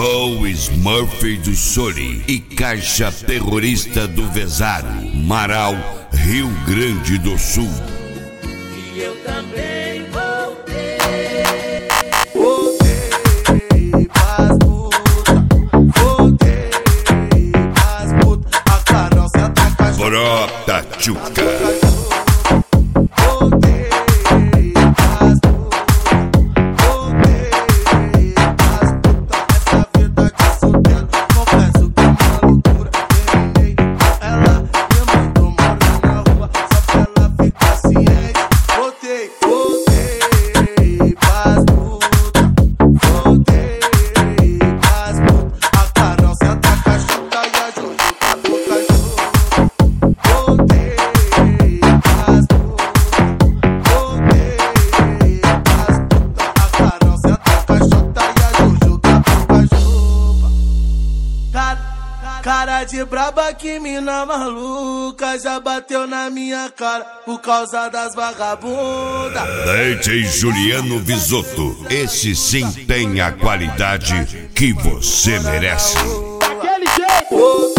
Com Smurfy do Soli e Caixa Terrorista do Vezaro, Marau, Rio Grande do Sul. E eu também voltei. Voltei pras putas, voltei pras putas. A Carol se ataca. Brota, tchuca. Cara de braba, que mina maluca, já bateu na minha cara por causa das vagabundas. DJ Juliano Visotto, esse sim tem a qualidade que você merece. Daquele jeito.